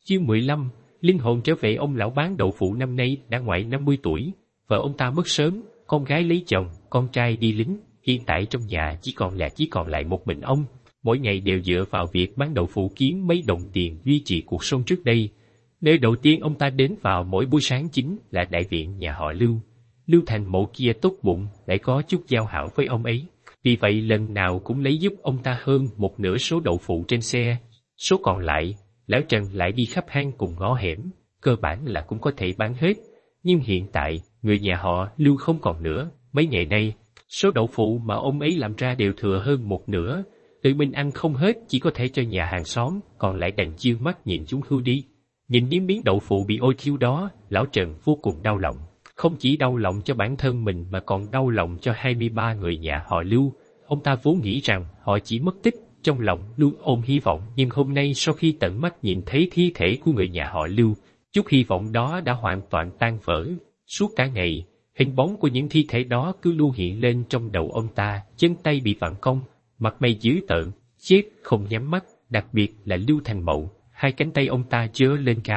Chương 15, linh hồn trở về. Ông lão bán đậu phụ năm nay đã ngoài 50 tuổi, vợ ông ta mất sớm, con gái lấy chồng, con trai đi lính, hiện tại trong nhà chỉ còn lại một mình ông, mỗi ngày đều dựa vào việc bán đậu phụ kiếm mấy đồng tiền duy trì cuộc sống trước đây. Nơi đầu tiên ông ta đến vào mỗi buổi sáng chính là đại viện nhà họ Lưu. Lưu Thành Mậu kia tốt bụng, lại có chút giao hảo với ông ấy, vì vậy lần nào cũng lấy giúp ông ta hơn một nửa số đậu phụ trên xe. Số còn lại, lão Trần lại đi khắp hang cùng ngõ hẻm, cơ bản là cũng có thể bán hết. Nhưng hiện tại, người nhà họ Lưu không còn nữa. Mấy ngày nay, số đậu phụ mà ông ấy làm ra đều thừa hơn một nửa. Tự mình ăn không hết, chỉ có thể cho nhà hàng xóm, còn lại đành chiêu mắt nhìn chúng hư đi. Nhìn những miếng đậu phụ bị ôi thiêu đó, lão Trần vô cùng đau lòng. Không chỉ đau lòng cho bản thân mình mà còn đau lòng cho 23 người nhà họ Lưu. Ông ta vốn nghĩ rằng họ chỉ mất tích, trong lòng luôn ôm hy vọng, nhưng hôm nay sau khi tận mắt nhìn thấy thi thể của người nhà họ Lưu, chút hy vọng đó đã hoàn toàn tan vỡ. Suốt cả ngày, hình bóng của những thi thể đó cứ luôn hiện lên trong đầu ông ta, chân tay bị vặn cong, mặt mày dữ tợn, chết không nhắm mắt, đặc biệt là Lưu Thành Mậu, hai cánh tay ông ta giơ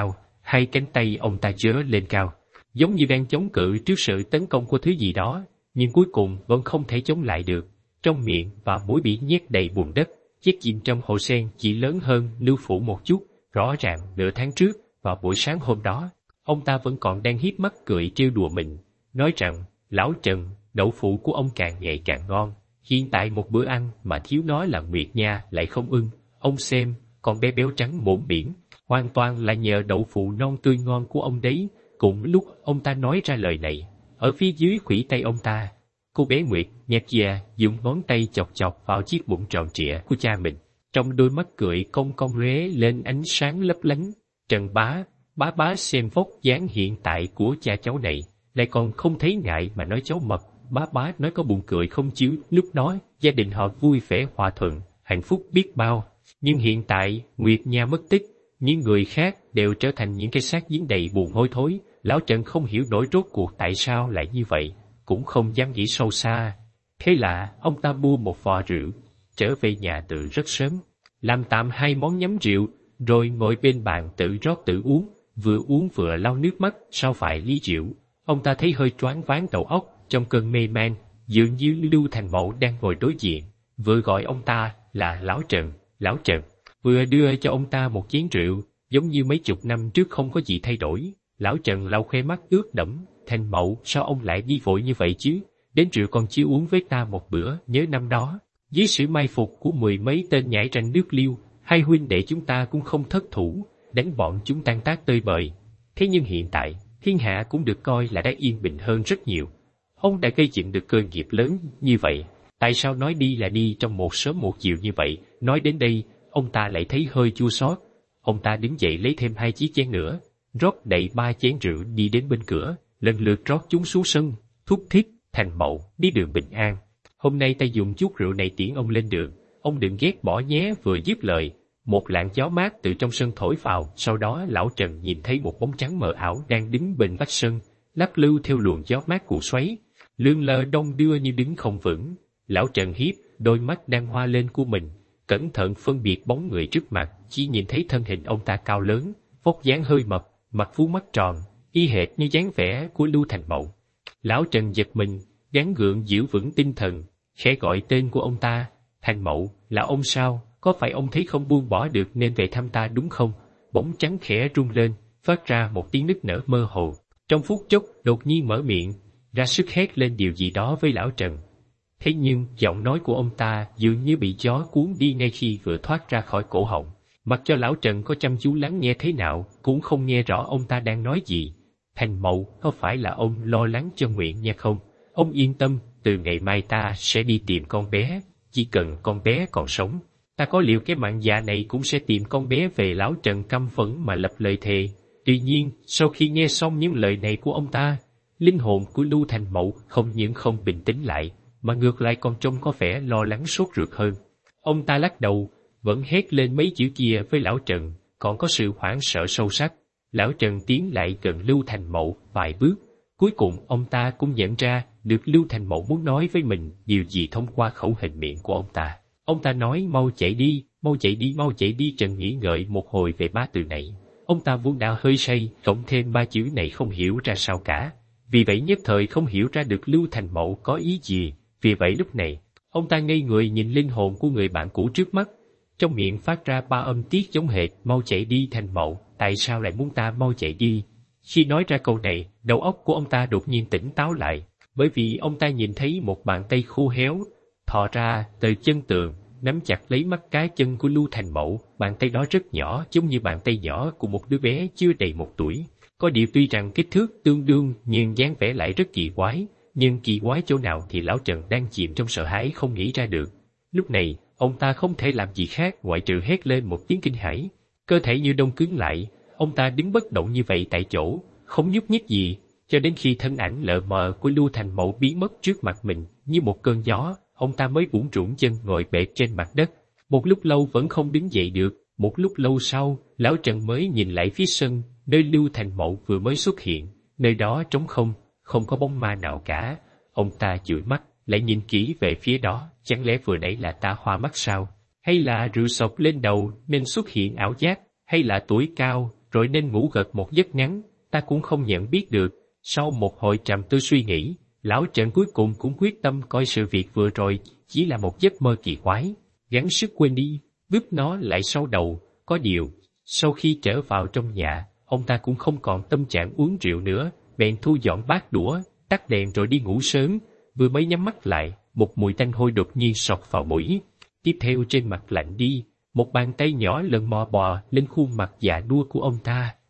lên cao, giống như đang chống cự trước sự tấn công của thứ gì đó, nhưng cuối cùng vẫn không thể chống lại được. Trong miệng và mũi bị nhét đầy bùn đất, chiếc chim trong hồ sen chỉ lớn hơn Lưu Phủ một chút. Rõ ràng nửa tháng trước, vào buổi sáng hôm đó, ông ta vẫn còn đang hiếp mắt cười trêu đùa mình, nói rằng, lão Trần, đậu phụ của ông càng ngày càng ngon. Hiện tại một bữa ăn mà thiếu nó là Nguyệt Nha lại không ưng. Ông xem, con bé béo trắng mổn biển, hoàn toàn là nhờ đậu phụ non tươi ngon của ông đấy. Cùng lúc ông ta nói ra lời này, ở phía dưới khuỷu tay ông ta, cô bé Nguyệt Nha kia dùng ngón tay chọc chọc vào chiếc bụng tròn trịa của cha mình. Trong đôi mắt cười cong cong lóe lên ánh sáng lấp lánh. Trần bá xem vóc dáng hiện tại của cha cháu này, lại còn không thấy ngại mà nói cháu mập. Bá nói có buồn cười không chứ, lúc nói gia đình họ vui vẻ hòa thuận, hạnh phúc biết bao. Nhưng hiện tại Nguyệt Nha mất tích, những người khác đều trở thành những cái xác dính đầy buồn hôi thối. Lão Trần không hiểu nổi rốt cuộc tại sao lại như vậy, cũng không dám nghĩ sâu xa. Thế là ông ta mua một vò rượu, trở về nhà từ rất sớm, làm tạm 2 món nhắm rượu, rồi ngồi bên bàn tự rót tự uống vừa lau nước mắt. Sau vài ly rượu, ông ta thấy hơi choáng váng đầu óc. Trong cơn mê man, dường như Lưu Thành Mậu đang ngồi đối diện, vừa gọi ông ta là lão Trần, vừa đưa cho ông ta một chén rượu, giống như mấy chục năm trước không có gì thay đổi. Lão Trần lau khóe mắt ướt đẫm. Thành Mậu, sao ông lại đi vội như vậy chứ? Đến rượu còn chưa uống với ta một bữa, nhớ năm đó, dưới sự mai phục của 10 mấy tên nhảy ranh nước Liêu, hai huynh đệ chúng ta cũng không thất thủ, đánh bọn chúng tan tác tơi bời. Thế nhưng hiện tại, thiên hạ cũng được coi là đã yên bình hơn rất nhiều. Ông đã gây dựng được cơ nghiệp lớn như vậy, tại sao nói đi là đi trong một sớm một chiều như vậy? Nói đến đây, ông ta lại thấy hơi chua xót. Ông ta đứng dậy lấy thêm 2 chiếc chén nữa, rót đầy 3 chén rượu đi đến bên cửa, lần lượt rót chúng xuống sân, thúc thiết, Thành Mậu, đi đường bình an. Hôm nay ta dùng chút rượu này tiễn ông lên đường, ông đừng ghét bỏ nhé. Vừa dứt lời, một làn gió mát từ trong sân thổi vào, sau đó lão Trần nhìn thấy một bóng trắng mờ ảo đang đứng bên vách sân, lắc lư theo luồng gió mát cuộn xoáy, lượn lờ đong đưa như đứng không vững. Lão Trần hiếp đôi mắt đang hoa lên của mình, cẩn thận phân biệt bóng người trước mặt, chỉ nhìn thấy thân hình ông ta cao lớn, vóc dáng hơi mập, mặt vuông mắt tròn, y hệt như dáng vẻ của Lưu Thành Mậu. Lão Trần giật mình, gắng gượng giữ vững tinh thần, khẽ gọi tên của ông ta. Thành Mậu, là ông sao? Có phải ông thấy không buông bỏ được nên về thăm ta đúng không? Bóng trắng khẽ rung lên, phát ra một tiếng nức nở mơ hồ. Trong phút chốc, đột nhiên mở miệng, ra sức hét lên điều gì đó với lão Trần. Thế nhưng, giọng nói của ông ta dường như bị gió cuốn đi ngay khi vừa thoát ra khỏi cổ họng. Mặc cho lão Trần có chăm chú lắng nghe thế nào, cũng không nghe rõ ông ta đang nói gì. Thành Mậu, có phải là ông lo lắng cho Nguyện Nha không? Ông yên tâm, từ ngày mai ta sẽ đi tìm con bé. Chỉ cần con bé còn sống, ta có liệu cái mạng già này cũng sẽ tìm con bé về. Lão Trần căm phẫn mà lập lời thề. Tuy nhiên, sau khi nghe xong những lời này của ông ta, linh hồn của Lưu Thành Mậu không những không bình tĩnh lại, mà ngược lại còn trông có vẻ lo lắng sốt ruột hơn. Ông ta lắc đầu, vẫn hét lên mấy chữ kia với lão Trần, còn có sự hoảng sợ sâu sắc. Lão Trần tiến lại gần Lưu Thành Mậu vài bước. Cuối cùng ông ta cũng nhận ra được Lưu Thành Mậu muốn nói với mình điều gì thông qua khẩu hình miệng của ông ta. Ông ta nói mau chạy đi, mau chạy đi, mau chạy đi. Trần nghĩ ngợi một hồi về 3 từ này. Ông ta vốn đã hơi say, cộng thêm ba chữ này không hiểu ra sao cả. Vì vậy nhất thời không hiểu ra được Lưu Thành Mậu có ý gì. Vì vậy lúc này, ông ta ngây người nhìn linh hồn của người bạn cũ trước mắt. Trong miệng phát ra ba âm tiết giống hệt, mau chạy đi Thành Mậu, tại sao lại muốn ta mau chạy đi? Khi nói ra câu này, đầu óc của ông ta đột nhiên tỉnh táo lại, bởi vì ông ta nhìn thấy một bàn tay khô héo, thò ra từ chân tường, nắm chặt lấy mắt cá chân của Lưu Thành Mậu. Bàn tay đó rất nhỏ, giống như bàn tay nhỏ của một đứa bé chưa đầy 1 tuổi. Có điều tuy rằng kích thước tương đương nhưng dáng vẻ lại rất kỳ quái, nhưng kỳ quái chỗ nào thì lão Trần đang chìm trong sợ hãi không nghĩ ra được. Lúc này, ông ta không thể làm gì khác ngoại trừ hét lên một tiếng kinh hãi. Cơ thể như đông cứng lại, ông ta đứng bất động như vậy tại chỗ, không nhúc nhích gì, cho đến khi thân ảnh lờ mờ của Lưu Thành Mậu biến mất trước mặt mình như một cơn gió, ông ta mới bủn rủn chân ngồi bệt trên mặt đất. Một lúc lâu vẫn không đứng dậy được, một lúc lâu sau, lão Trần mới nhìn lại phía sân, nơi Lưu Thành Mậu vừa mới xuất hiện, nơi đó trống không, không có bóng ma nào cả. Ông ta chửi mắt, lại nhìn kỹ về phía đó, chẳng lẽ vừa nãy là ta hoa mắt sao? Hay là rượu sộc lên đầu nên xuất hiện ảo giác, hay là tuổi cao rồi nên ngủ gật một giấc ngắn, ta cũng không nhận biết được. Sau một hồi trầm tư suy nghĩ, lão Trần cuối cùng cũng quyết tâm coi sự việc vừa rồi chỉ là một giấc mơ kỳ quái, gắng sức quên đi, vứt nó lại sau đầu. Có điều, sau khi trở vào trong nhà, ông ta cũng không còn tâm trạng uống rượu nữa, bèn thu dọn bát đũa, tắt đèn rồi đi ngủ sớm. Vừa mới nhắm mắt lại, một mùi tanh hôi đột nhiên xộc vào mũi. Tiếp theo trên mặt lạnh đi, một bàn tay nhỏ lần mò bò lên khuôn mặt già nua của ông ta,